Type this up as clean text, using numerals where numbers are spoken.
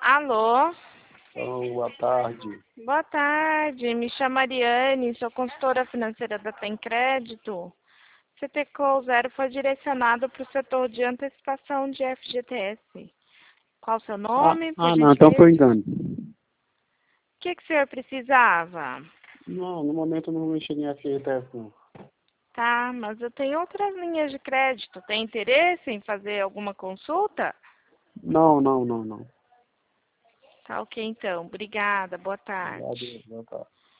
Alô? Então, boa tarde. Boa tarde, me chamo Ariane, sou consultora financeira da Tem Crédito. CTCO 0 foi direcionado para o setor de antecipação de FGTS. Qual o seu nome, por Não, então gentileza? foi engano. O que o senhor precisava? Não, no momento eu não mexi em FGTS, não. Tá, mas eu tenho outras linhas de crédito. Tem interesse em fazer alguma consulta? Não. Tá ok, então. Obrigada, boa tarde. Obrigado, boa tarde.